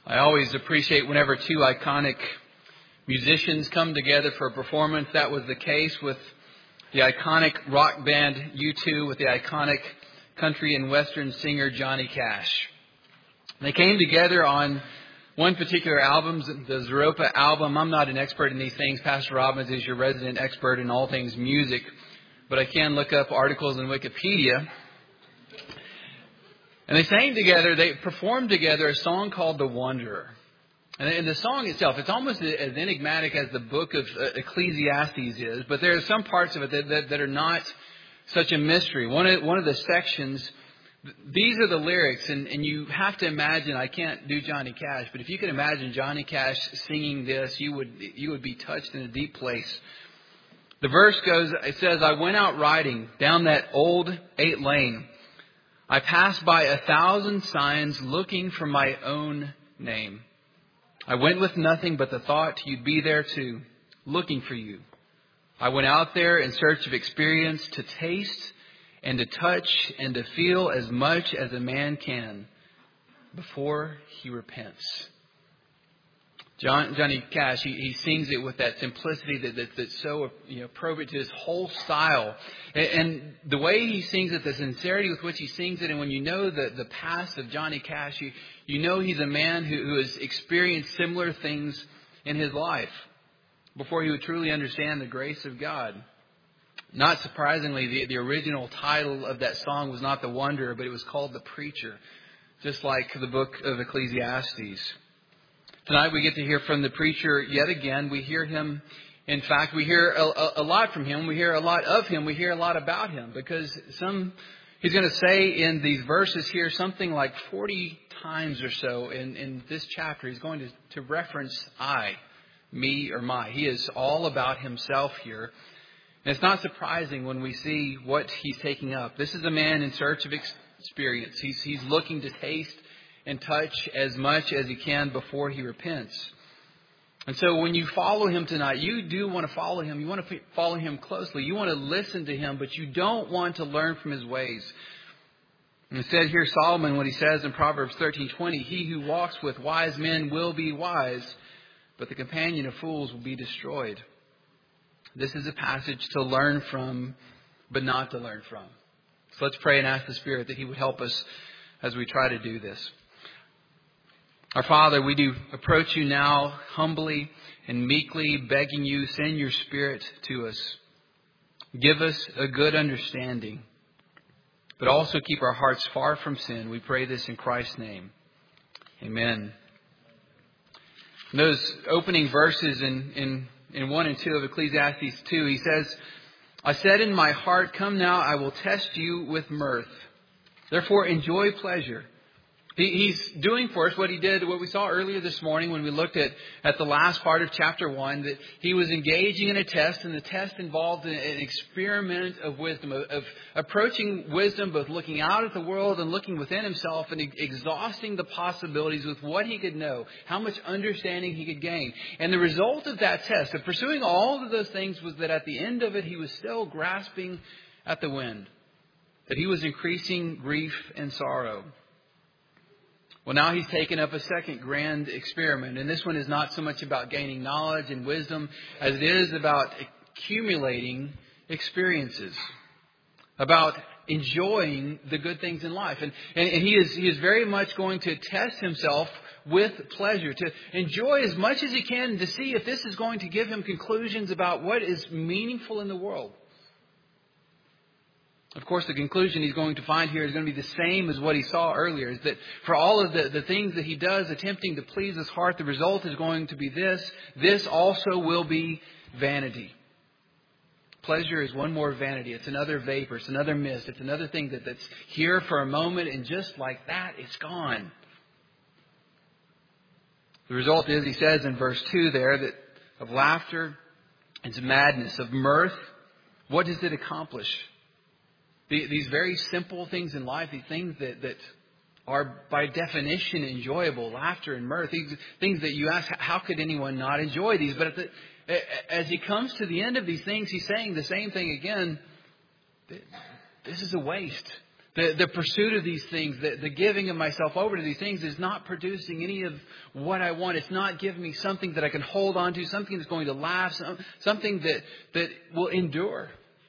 I always appreciate whenever two iconic musicians come together for a performance. That was the case with the iconic rock band U2 with the iconic country and western singer Johnny Cash. They came together on one particular album, the Zooropa album. I'm not an expert in these things. Pastor Robbins is your resident expert in all things music, but I can look up articles in Wikipedia. And they sang together, they performed together a song called The Wanderer. And the song itself, it's almost as enigmatic as the book of Ecclesiastes is, but there are some parts of it that are not such a mystery. One of the sections, these are the lyrics, and you have to imagine, I can't do Johnny Cash, but if you could imagine Johnny Cash singing this, you would be touched in a deep place. The verse goes, it says, I went out riding down that old 8 lane. I passed by 1,000 signs looking for my own name. I went with nothing but the thought you'd be there too, looking for you. I went out there in search of experience to taste and to touch and to feel as much as a man can before he repents. Johnny Cash, he sings it with that simplicity that's so appropriate to his whole style. And the way he sings it, the sincerity with which he sings it, and when you know the past of Johnny Cash, you know he's a man who has experienced similar things in his life before he would truly understand the grace of God. Not surprisingly, the original title of that song was not The Wanderer, but it was called The Preacher, just like the book of Ecclesiastes. Tonight we get to hear from the preacher yet again. We hear him. In fact, we hear a lot from him. We hear a lot of him. We hear a lot about him because he's going to say in these verses here something like 40 times or so in this chapter. He's going to reference I, me, or my. He is all about himself here. And it's not surprising when we see what he's taking up. This is a man in search of experience. He's looking to taste and touch as much as he can before he repents. And so when you follow him tonight, you do want to follow him. You want to follow him closely. You want to listen to him, but you don't want to learn from his ways. And it said here, Solomon, what he says in Proverbs 13:20, he who walks with wise men will be wise, but the companion of fools will be destroyed. This is a passage to learn from, but not to learn from. So let's pray and ask the Spirit that he would help us as we try to do this. Our Father, we do approach you now humbly and meekly, begging you, send your Spirit to us. Give us a good understanding, but also keep our hearts far from sin. We pray this in Christ's name. Amen. In those opening verses in 1 and 2 of Ecclesiastes 2, he says, I said in my heart, come now, I will test you with mirth. Therefore, enjoy pleasure. He's doing for us what he did, what we saw earlier this morning when we looked at the last part of chapter 1, that he was engaging in a test, and the test involved an experiment of wisdom, of approaching wisdom, both looking out at the world and looking within himself and exhausting the possibilities with what he could know, how much understanding he could gain. And the result of that test, of pursuing all of those things, was that at the end of it, he was still grasping at the wind, that he was increasing grief and sorrow. Well, now he's taken up a second grand experiment. And this one is not so much about gaining knowledge and wisdom as it is about accumulating experiences, about enjoying the good things in life. And he is very much going to test himself with pleasure, to enjoy as much as he can, to see if this is going to give him conclusions about what is meaningful in the world. Of course, the conclusion he's going to find here is going to be the same as what he saw earlier, is that for all of the things that he does attempting to please his heart, the result is going to be this. This also will be vanity. Pleasure is one more vanity. It's another vapor. It's another mist. It's another thing that's here for a moment, and just like that, it's gone. The result is, he says in verse 2 there, that of laughter, it's madness. Of mirth, what does it accomplish? These very simple things in life, these things that are by definition enjoyable, laughter and mirth, these things that you ask, how could anyone not enjoy these? But as he comes to the end of these things, he's saying the same thing again. This is a waste. The pursuit of these things, the giving of myself over to these things is not producing any of what I want. It's not giving me something that I can hold on to, something that's going to last, something that will endure.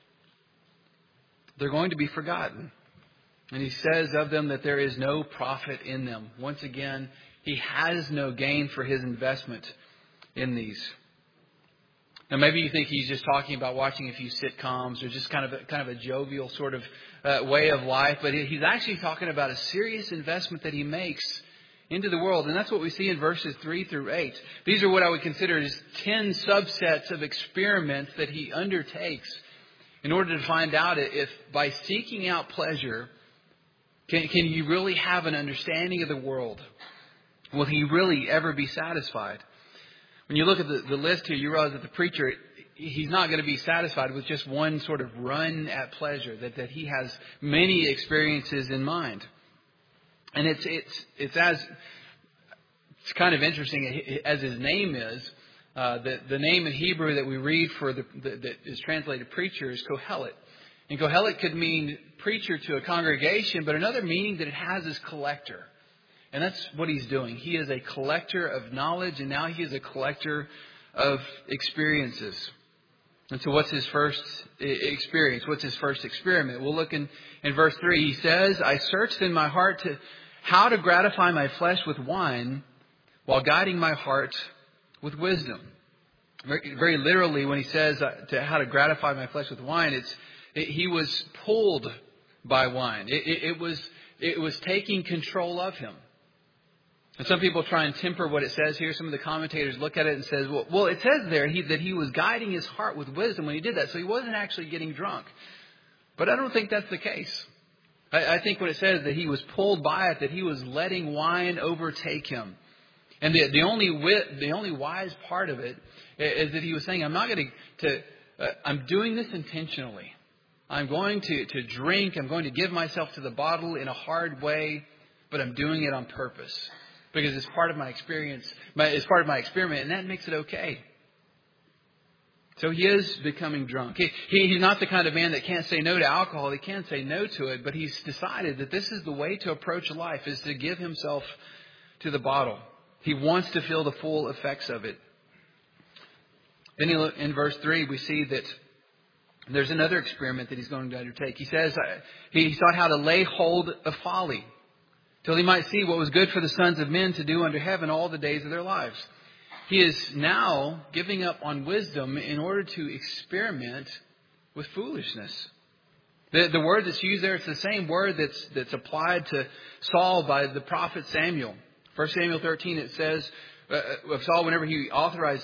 They're going to be forgotten. And he says of them that there is no profit in them. Once again, he has no gain for his investment in these. Now, maybe you think he's just talking about watching a few sitcoms or just kind of a jovial sort of way of life. But he's actually talking about a serious investment that he makes into the world. And that's what we see in verses 3 through 8. These are what I would consider as 10 subsets of experiments that he undertakes in order to find out if by seeking out pleasure, can you really have an understanding of the world? Will he really ever be satisfied? When you look at the list here, you realize that the preacher, he's not going to be satisfied with just one sort of run at pleasure, that he has many experiences in mind. And it's kind of interesting as his name is, the name in Hebrew that we read for that is translated preacher is Kohelet. And Kohelet could mean preacher to a congregation, but another meaning that it has is collector. And that's what he's doing. He is a collector of knowledge, and now he is a collector of experiences. And so what's his first experience? What's his first experiment? We'll look in verse 3. He says, I searched in my heart how to gratify my flesh with wine while guiding my heart with wisdom. Very, very literally, when he says to how to gratify my flesh with wine, he was pulled by wine. It was taking control of him. And some people try and temper what it says here. Some of the commentators look at it and says, well, it says there that he was guiding his heart with wisdom when he did that. So he wasn't actually getting drunk. But I don't think that's the case. I think when it says that he was pulled by it, that he was letting wine overtake him. And the only wise part of it is that he was saying, I'm doing this intentionally. I'm going to drink. I'm going to give myself to the bottle in a hard way, but I'm doing it on purpose. Because it's part of my experience, it's part of my experiment, and that makes it okay. So he is becoming drunk. He's not the kind of man that can't say no to alcohol. He can't say no to it, but he's decided that this is the way to approach life, is to give himself to the bottle. He wants to feel the full effects of it. Then in verse 3, we see that there's another experiment that he's going to undertake. He says he sought how to lay hold of folly, till he might see what was good for the sons of men to do under heaven all the days of their lives. He is now giving up on wisdom in order to experiment with foolishness. The word that's used there, it's the same word that's applied to Saul by the prophet Samuel. 1 Samuel 13, it says of Saul, whenever he offered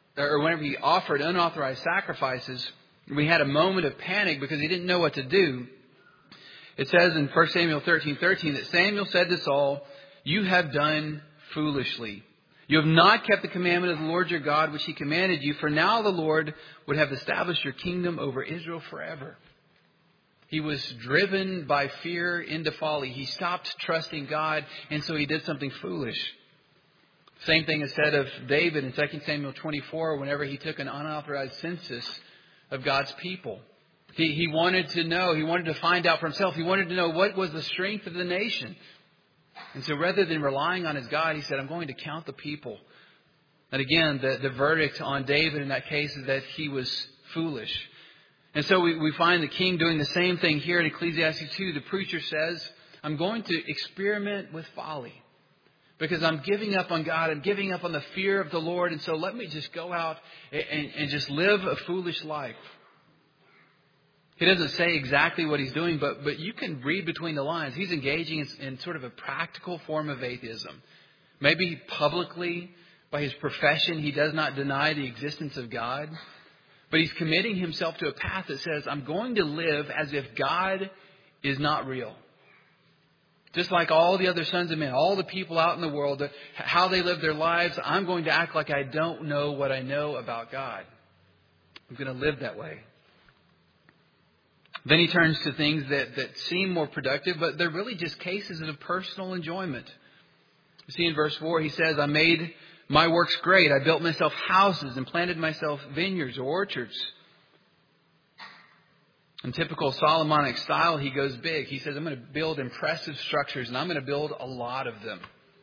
unauthorized sacrifices, we had a moment of panic because he didn't know what to do. It says in 1 Samuel 13:13 that Samuel said to Saul, you have done foolishly. You have not kept the commandment of the Lord your God, which he commanded you. For now the Lord would have established your kingdom over Israel forever. He was driven by fear into folly. He stopped trusting God, and so he did something foolish. Same thing is said of David in 2 Samuel 24, whenever he took an unauthorized census of God's people. He wanted to know. He wanted to find out for himself. He wanted to know what was the strength of the nation. And so rather than relying on his God, he said, I'm going to count the people. And again, the verdict on David in that case is that he was foolish. And so we find the king doing the same thing here in Ecclesiastes 2. The preacher says, I'm going to experiment with folly because I'm giving up on God. I'm giving up on the fear of the Lord. And so let me just go out and just live a foolish life. He doesn't say exactly what he's doing, but you can read between the lines. He's engaging in sort of a practical form of atheism. Maybe publicly, by his profession, he does not deny the existence of God. But he's committing himself to a path that says, I'm going to live as if God is not real. Just like all the other sons of men, all the people out in the world, how they live their lives, I'm going to act like I don't know what I know about God. I'm going to live that way. Then he turns to things that seem more productive, but they're really just cases of personal enjoyment. You see in verse 4, he says, I made my works great. I built myself houses and planted myself vineyards or orchards. In typical Solomonic style, he goes big. He says, I'm going to build impressive structures, and I'm going to build a lot of them.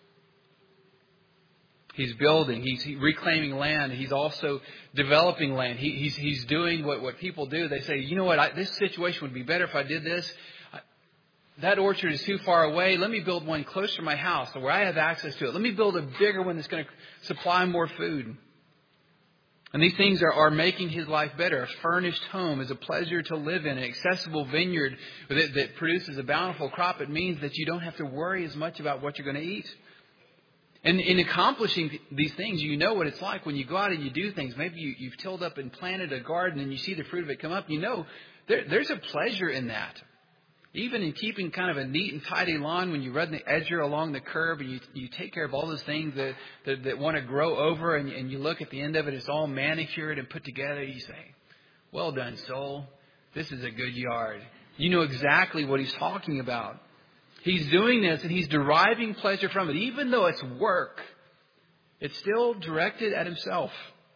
He's building. He's reclaiming land. He's also developing land. He's doing what people do. They say, you know what, this situation would be better if I did this. That orchard is too far away. Let me build one closer to my house where I have access to it. Let me build a bigger one that's going to supply more food. And these things are making his life better. A furnished home is a pleasure to live in. An accessible vineyard that produces a bountiful crop. It means that you don't have to worry as much about what you're going to eat. And in accomplishing these things, you know what it's like when you go out and you do things. Maybe you've tilled up and planted a garden and you see the fruit of it come up. You know there's a pleasure in that. Even in keeping kind of a neat and tidy lawn, when you run the edger along the curb and you take care of all those things that want to grow over, and you look at the end of it, it's all manicured and put together. You say, well done, soul. This is a good yard. You know exactly what he's talking about. He's doing this and he's deriving pleasure from it. Even though it's work, it's still directed at himself.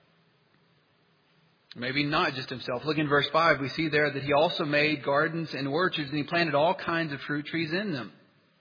Maybe not just himself. Look in verse 5. We see there that he also made gardens and orchards, and he planted all kinds of fruit trees in them.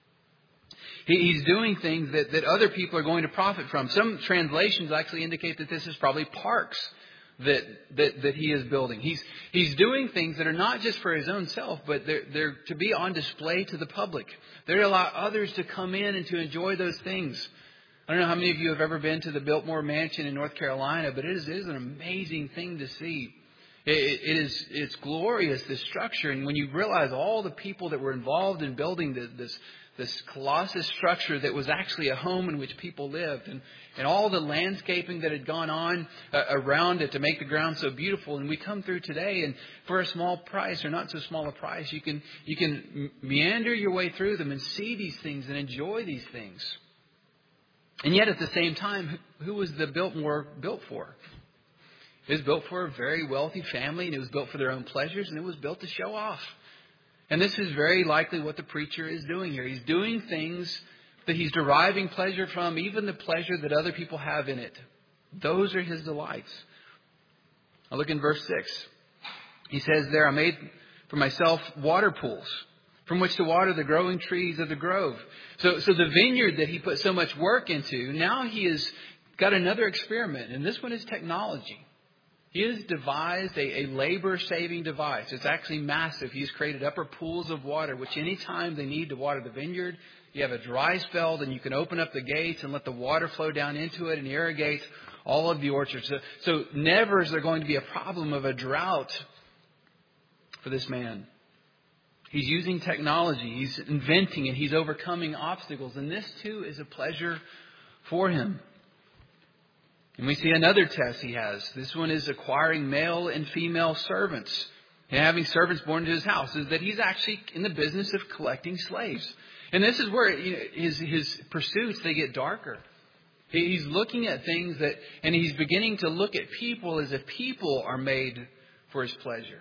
He's doing things that other people are going to profit from. Some translations actually indicate that this is probably parks that he is building. He's doing things that are not just for his own self, but they're to be on display to the public. They're to allow others to come in and to enjoy those things. I don't know how many of you have ever been to the Biltmore Mansion in North Carolina, but it is an amazing thing to see. It's glorious, this structure. And when you realize all the people that were involved in building this colossus structure that was actually a home in which people lived, and all the landscaping that had gone on around it to make the ground so beautiful. And we come through today, and for a small price, or not so small a price, you can meander your way through them and see these things and enjoy these things. And yet at the same time, who was the Biltmore built for? It was built for a very wealthy family, and it was built for their own pleasures, and it was built to show off. And this is very likely what the preacher is doing here. He's doing things that he's deriving pleasure from, even the pleasure that other people have in it. Those are his delights. Now look in verse 6. He says there, I made for myself water pools from which to water the growing trees of the grove. So the vineyard that he put so much work into, now he has got another experiment. And this one is technology. He has devised a labor-saving device. It's actually massive. He's created upper pools of water, which any time they need to water the vineyard, you have a dry spell, then you can open up the gates and let the water flow down into it and irrigate all of the orchards. So never is there going to be a problem of a drought for this man. He's using technology. He's inventing and he's overcoming obstacles. And this too is a pleasure for him. And we see another test he has. This one is acquiring male and female servants and having servants born into his house. Is that he's actually in the business of collecting slaves. And this is where his pursuits, they get darker. He's looking at things and he's beginning to look at people as if people are made for his pleasure.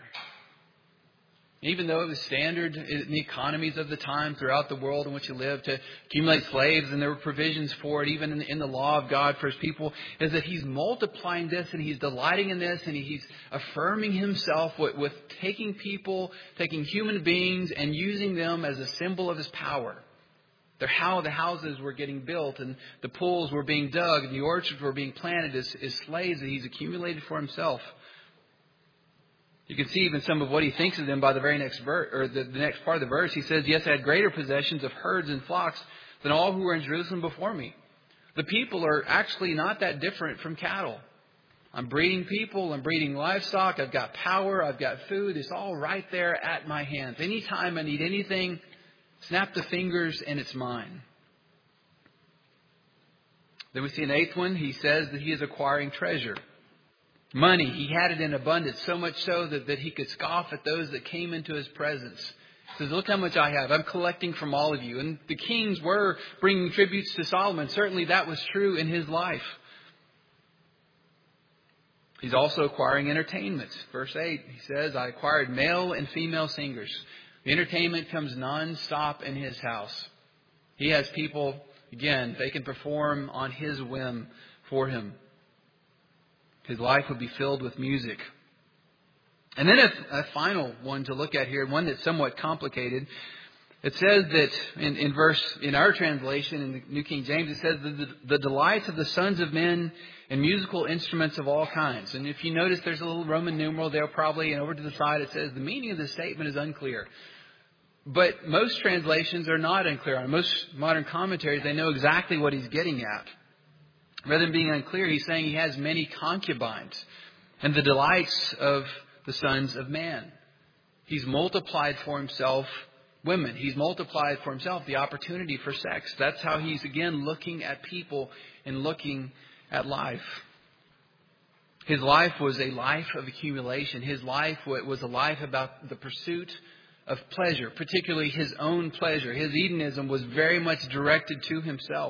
Even though it was standard in the economies of the time throughout the world in which he lived to accumulate slaves, and there were provisions for it, even in the law of God for his people, is that he's multiplying this and he's delighting in this and he's affirming himself with taking people, taking human beings and using them as a symbol of his power. They're how the houses were getting built and the pools were being dug and the orchards were being planted as slaves that he's accumulated for himself. You can see even some of what he thinks of them by the very next verse, or the next part of the verse. He says, yes, I had greater possessions of herds and flocks than all who were in Jerusalem before me. The people are actually not that different from cattle. I'm breeding people. I'm breeding livestock. I've got power. I've got food. It's all right there at my hands. Anytime I need anything, snap the fingers and it's mine. Then we see an eighth one. He says that he is acquiring treasure. Money, he had it in abundance, so much so that he could scoff at those that came into his presence. He says, look how much I have. I'm collecting from all of you. And the kings were bringing tributes to Solomon. Certainly that was true in his life. He's also acquiring entertainment. Verse 8, he says, I acquired male and female singers. The entertainment comes non-stop in his house. He has people, again, they can perform on his whim for him. His life would be filled with music. And then a final one to look at here, one that's somewhat complicated. It says that in our translation, in the New King James, it says the delights of the sons of men and musical instruments of all kinds. And if you notice, there's a little Roman numeral there probably, and over to the side it says the meaning of the statement is unclear. But most translations are not unclear. On most modern commentaries, they know exactly what he's getting at. Rather than being unclear, he's saying he has many concubines and the delights of the sons of man. He's multiplied for himself women. He's multiplied for himself the opportunity for sex. That's how he's, again, looking at people and looking at life. His life was a life of accumulation. His life was a life about the pursuit of pleasure, particularly his own pleasure. His hedonism was very much directed to himself.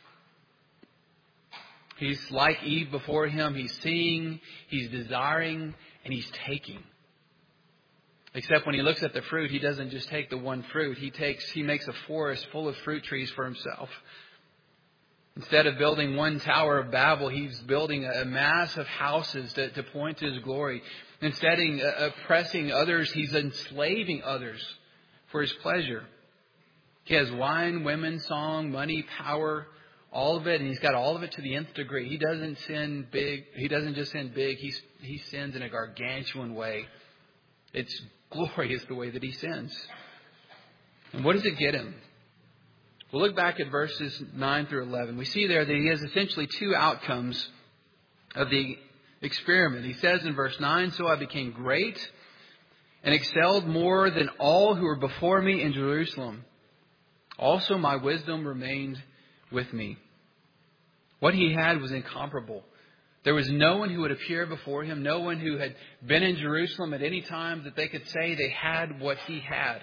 He's like Eve before him. He's seeing, he's desiring, and he's taking. Except when he looks at the fruit, he doesn't just take the one fruit. He makes a forest full of fruit trees for himself. Instead of building one Tower of Babel, he's building a mass of houses to point to his glory. Instead of oppressing others, he's enslaving others for his pleasure. He has wine, women, song, money, power, all of it, and he's got all of it to the nth degree. He doesn't sin big. He doesn't just sin big. He sins in a gargantuan way. It's glorious the way that he sins. And what does it get him? We'll look back at verses 9 through 11. We see there that he has essentially two outcomes of the experiment. He says in verse 9, "So I became great and excelled more than all who were before me in Jerusalem. Also my wisdom remained with me." What he had was incomparable. There was no one who would appear before him, no one who had been in Jerusalem at any time that they could say they had what he had.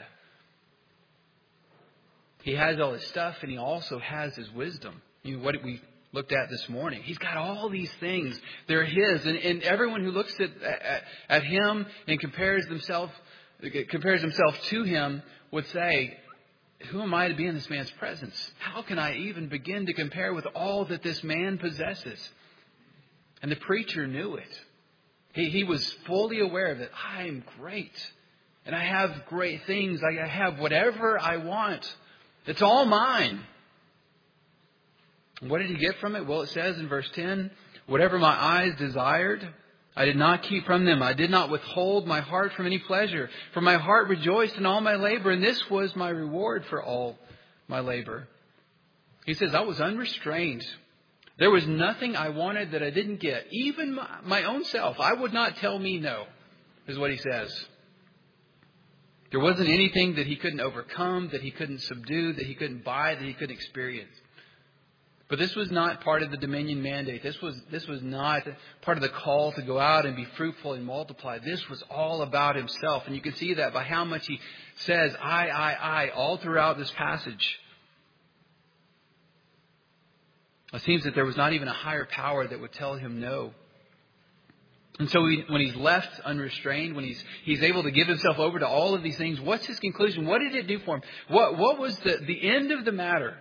He has all his stuff, and he also has his wisdom. You know, what we looked at this morning. He's got all these things. They're his. And everyone who looks at him and compares himself to him would say, who am I to be in this man's presence? How can I even begin to compare with all that this man possesses? And the preacher knew it. He was fully aware of it. I am great. And I have great things. I have whatever I want. It's all mine. What did he get from it? Well, it says in verse 10, "Whatever my eyes desired, I did not keep from them. I did not withhold my heart from any pleasure. For my heart rejoiced in all my labor, and this was my reward for all my labor." He says, I was unrestrained. There was nothing I wanted that I didn't get. Even my own self. I would not tell me no, is what he says. There wasn't anything that he couldn't overcome, that he couldn't subdue, that he couldn't buy, that he couldn't experience. But this was not part of the dominion mandate. This was not part of the call to go out and be fruitful and multiply. This was all about himself. And you can see that by how much he says, I, all throughout this passage. It seems that there was not even a higher power that would tell him no. And so when he's left unrestrained, when he's able to give himself over to all of these things, what's his conclusion? What did it do for him? What was the end of the matter?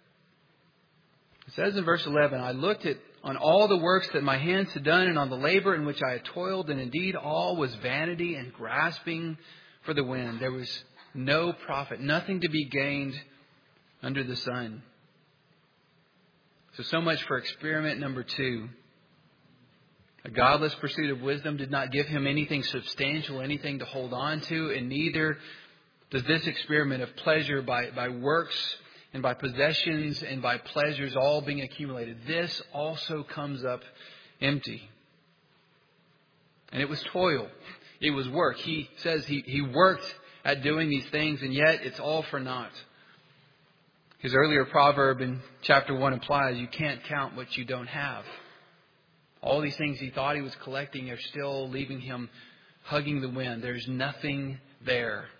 It says in verse 11, "I looked on all the works that my hands had done and on the labor in which I had toiled, and indeed all was vanity and grasping for the wind. There was no profit, nothing to be gained under the sun." So much for experiment number 2. A godless pursuit of wisdom did not give him anything substantial, anything to hold on to, and neither does this experiment of pleasure by works and by possessions and by pleasures all being accumulated. This also comes up empty. And it was toil. It was work. He says he worked at doing these things, and yet it's all for naught. His earlier proverb in chapter 1 implies you can't count what you don't have. All these things he thought he was collecting are still leaving him hugging the wind. There's nothing there.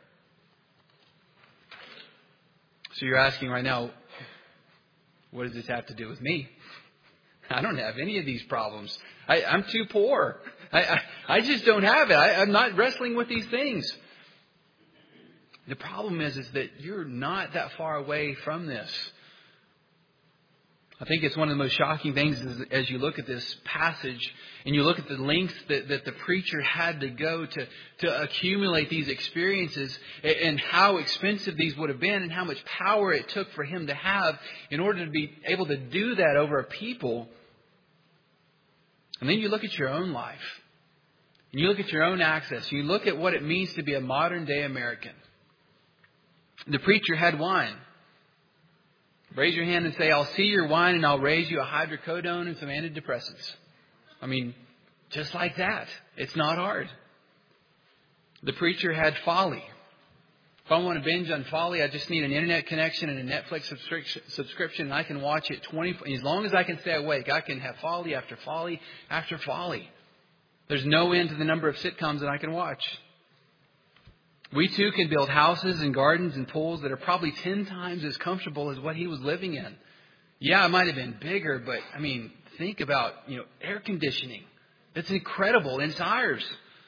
So you're asking right now, what does this have to do with me? I don't have any of these problems. I'm too poor. I just don't have it. I'm not wrestling with these things. The problem is that you're not that far away from this. I think it's one of the most shocking things as you look at this passage and you look at the lengths that the preacher had to go to accumulate these experiences and how expensive these would have been and how much power it took for him to have in order to be able to do that over a people. And then you look at your own life and you look at your own access. You look at what it means to be a modern day American. The preacher had wine. Raise your hand and say, I'll see your wine and I'll raise you a hydrocodone and some antidepressants. I mean, just like that. It's not hard. The preacher had folly. If I want to binge on folly, I just need an internet connection and a Netflix subscription, and I can watch it as long as I can stay awake. I can have folly after folly after folly. There's no end to the number of sitcoms that I can watch. We too can build houses and gardens and pools that are probably 10 times as comfortable as what he was living in. Yeah, it might have been bigger, but I mean, think about, air conditioning. It's incredible. It's ours.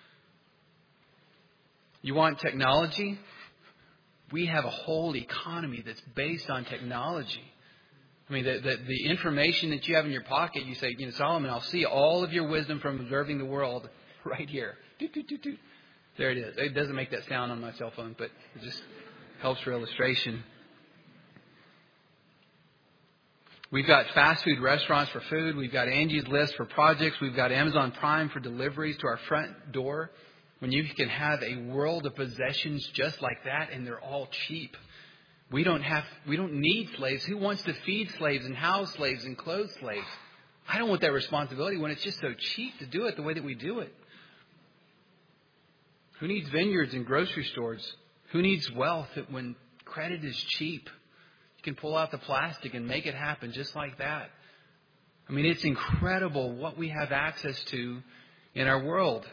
You want technology? We have a whole economy that's based on technology. I mean, the information that you have in your pocket, you say, Solomon, I'll see all of your wisdom from observing the world right here. Doot, doot, doot, doot. There it is. It doesn't make that sound on my cell phone, but it just helps for illustration. We've got fast food restaurants for food. We've got Angie's List for projects. We've got Amazon Prime for deliveries to our front door. When you can have a world of possessions just like that, and they're all cheap. We don't need slaves. Who wants to feed slaves and house slaves and clothe slaves? I don't want that responsibility when it's just so cheap to do it the way that we do it. Who needs vineyards and grocery stores? Who needs wealth when credit is cheap? You can pull out the plastic and make it happen just like that. I mean, it's incredible what we have access to in our world.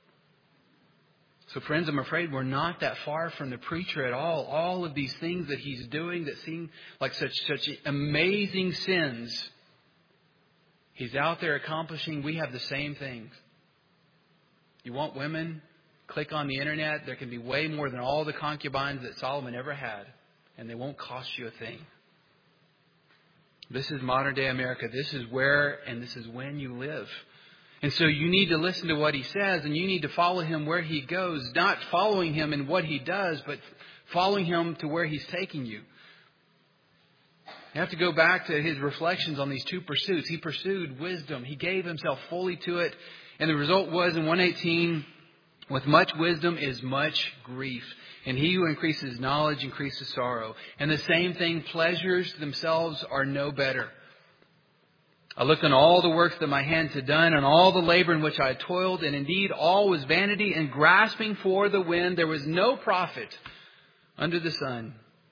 So friends, I'm afraid we're not that far from the preacher at all. All of these things that he's doing that seem like such amazing sins, he's out there accomplishing. We have the same things. You want women? Click on the internet. There can be way more than all the concubines that Solomon ever had. And they won't cost you a thing. This is modern day America. This is where and this is when you live. And so you need to listen to what he says, and you need to follow him where he goes. Not following him in what he does, but following him to where he's taking you. You have to go back to his reflections on these two pursuits. He pursued wisdom. He gave himself fully to it. And the result was in 118, with much wisdom is much grief. And he who increases knowledge increases sorrow. And the same thing, pleasures themselves are no better. I looked on all the works that my hands had done, and all the labor in which I had toiled, and indeed all was vanity and grasping for the wind. There was no profit under the sun.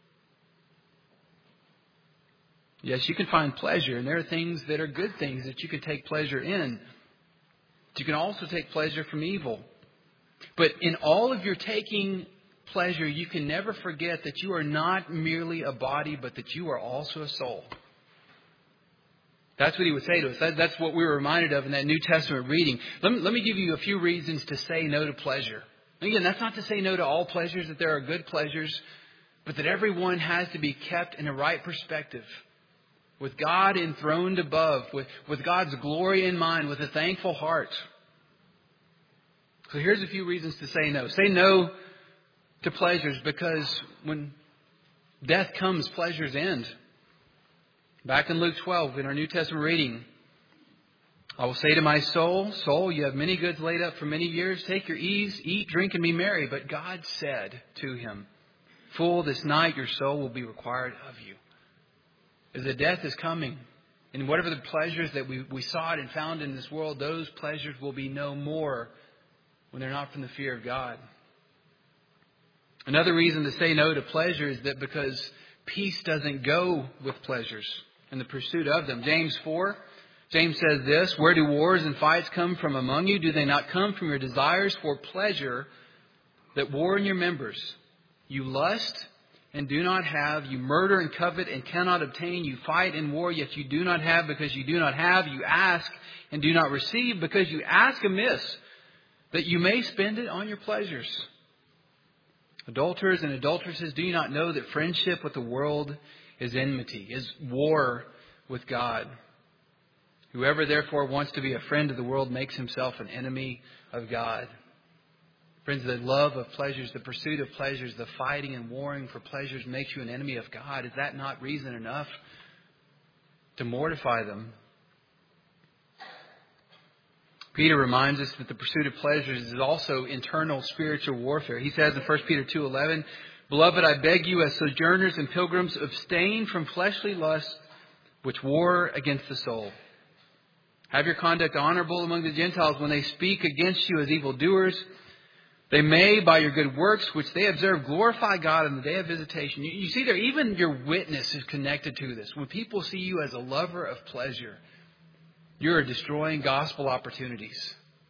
Yes, you can find pleasure, and there are things that are good things that you can take pleasure in. But you can also take pleasure from evil. But in all of your taking pleasure, you can never forget that you are not merely a body, but that you are also a soul. That's what he would say to us. That's what we were reminded of in that New Testament reading. Let me give you a few reasons to say no to pleasure. Again, that's not to say no to all pleasures, that there are good pleasures, but that everyone has to be kept in a right perspective. With God enthroned above, with God's glory in mind, with a thankful heart. So here's a few reasons to say no. Say no to pleasures because when death comes, pleasures end. Back in Luke 12, in our New Testament reading, I will say to my soul, soul, you have many goods laid up for many years. Take your ease, eat, drink, and be merry. But God said to him, fool, this night your soul will be required of you. As the death is coming, and whatever the pleasures that we sought and found in this world, those pleasures will be no more when they're not from the fear of God. Another reason to say no to pleasure is that because peace doesn't go with pleasures and the pursuit of them. James 4, James says this, where do wars and fights come from among you? Do they not come from your desires for pleasure that war in your members? You lust and do not have. You murder and covet and cannot obtain. You fight and war, yet you do not have because you do not have. You ask and do not receive because you ask amiss, that you may spend it on your pleasures. Adulterers and adulteresses, do you not know that friendship with the world is enmity, is war with God. Whoever therefore wants to be a friend of the world makes himself an enemy of God. Friends, the love of pleasures, the pursuit of pleasures, the fighting and warring for pleasures makes you an enemy of God. Is that not reason enough to mortify them? Peter reminds us that the pursuit of pleasures is also internal spiritual warfare. He says in 1 Peter 2:11, "Beloved, I beg you as sojourners and pilgrims, abstain from fleshly lusts which war against the soul. Have your conduct honorable among the Gentiles when they speak against you as evildoers. They may, by your good works, which they observe, glorify God on the day of visitation." You see there, even your witness is connected to this. When people see you as a lover of pleasure, you're destroying gospel opportunities.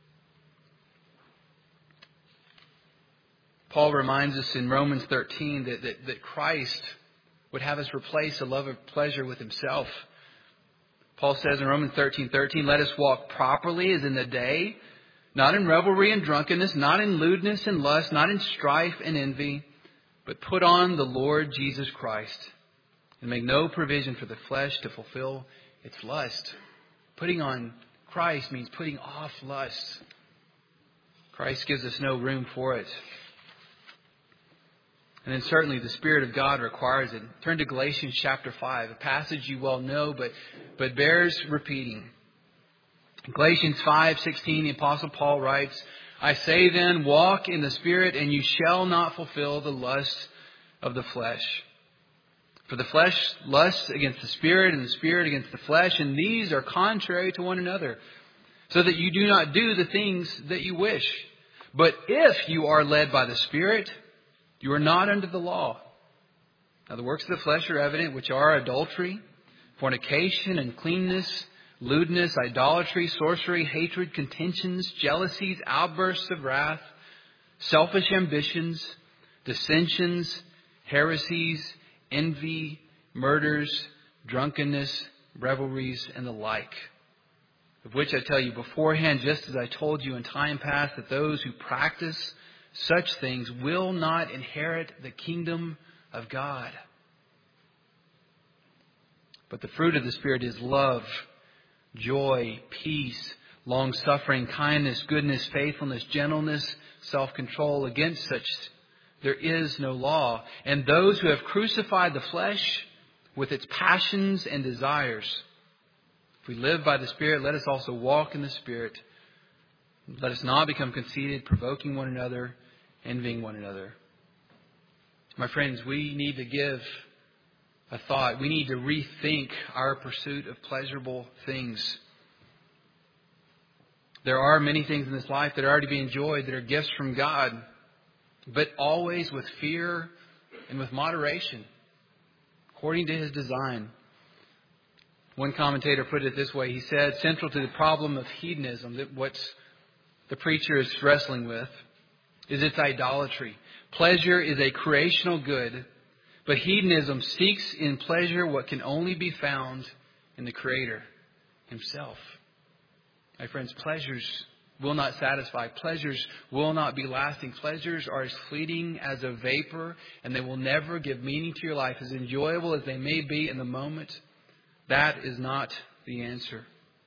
Paul reminds us in Romans 13 that Christ would have us replace a love of pleasure with himself. Paul says in Romans 13:13, "Let us walk properly as in the day, not in revelry and drunkenness, not in lewdness and lust, not in strife and envy, but put on the Lord Jesus Christ, and make no provision for the flesh to fulfill its lust." Putting on Christ means putting off lust. Christ gives us no room for it. And then certainly the Spirit of God requires it. Turn to Galatians chapter 5, a passage you well know, but bears repeating. In Galatians 5:16, the Apostle Paul writes, "I say then, walk in the Spirit, and you shall not fulfill the lust of the flesh. For the flesh lusts against the Spirit, and the Spirit against the flesh, and these are contrary to one another, so that you do not do the things that you wish. But if you are led by the Spirit, you are not under the law. Now the works of the flesh are evident, which are adultery, fornication, uncleanness, lewdness, idolatry, sorcery, hatred, contentions, jealousies, outbursts of wrath, selfish ambitions, dissensions, heresies, envy, murders, drunkenness, revelries, and the like. Of which I tell you beforehand, just as I told you in time past, that those who practice such things will not inherit the kingdom of God. But the fruit of the Spirit is love, joy, peace, long-suffering, kindness, goodness, faithfulness, gentleness, self-control. Against such there is no law. And those who have crucified the flesh with its passions and desires. If we live by the Spirit, let us also walk in the Spirit. Let us not become conceited, provoking one another, envying one another. My friends, we need to give a thought. We need to rethink our pursuit of pleasurable things. There are many things in this life that are to be enjoyed, that are gifts from God, but always with fear and with moderation, according to His design. One commentator put it this way. He said, central to the problem of hedonism, that what the preacher is wrestling with, is its idolatry. Pleasure is a creational good, but hedonism seeks in pleasure what can only be found in the Creator Himself. My friends, pleasures will not satisfy. Pleasures will not be lasting. Pleasures are as fleeting as a vapor, and they will never give meaning to your life. As enjoyable as they may be in the moment, that is not the answer.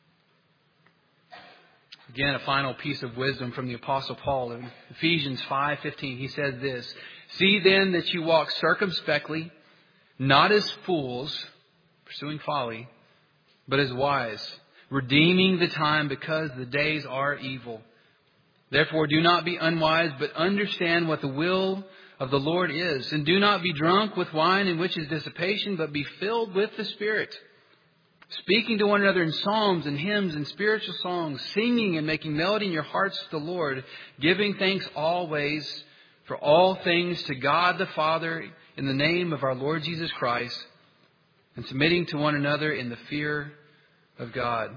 Again, a final piece of wisdom from the Apostle Paul. In Ephesians 5:15, he says this, "See then that you walk circumspectly, not as fools, pursuing folly, but as wise, redeeming the time because the days are evil. Therefore do not be unwise, but understand what the will of the Lord is. And do not be drunk with wine, in which is dissipation, but be filled with the Spirit, speaking to one another in psalms and hymns and spiritual songs, singing and making melody in your hearts to the Lord, giving thanks always for all things to God the Father in the name of our Lord Jesus Christ, and submitting to one another in the fear of God."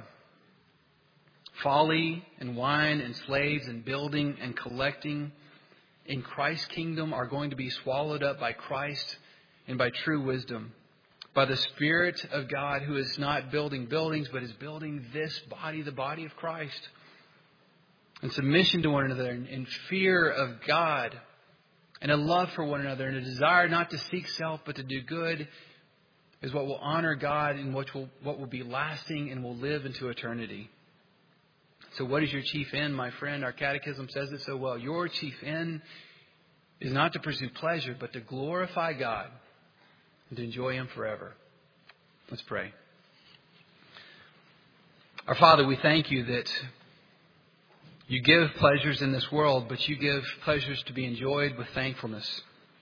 Folly and wine and slaves and building and collecting in Christ's kingdom are going to be swallowed up by Christ and by true wisdom, by the Spirit of God, who is not building buildings, but is building this body, the body of Christ, in submission to one another, in fear of God, and a love for one another, and a desire not to seek self, but to do good, is what will honor God and what will be lasting and will live into eternity. So what is your chief end, my friend? Our catechism says it so well. Your chief end is not to pursue pleasure, but to glorify God and to enjoy Him forever. Let's pray. Our Father, we thank You that You give pleasures in this world, but You give pleasures to be enjoyed with thankfulness.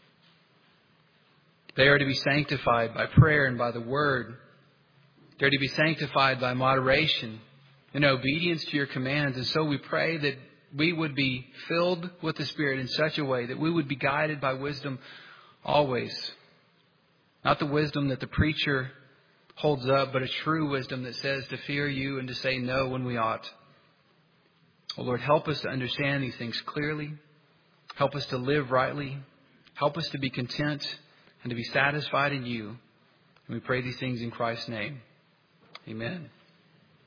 They are to be sanctified by prayer and by the Word. They are to be sanctified by moderation and obedience to Your commands. And so we pray that we would be filled with the Spirit in such a way that we would be guided by wisdom always. Not the wisdom that the preacher holds up, but a true wisdom that says to fear You and to say no when we ought. Oh Lord, help us to understand these things clearly. Help us to live rightly. Help us to be content and to be satisfied in You. And we pray these things in Christ's name. Amen.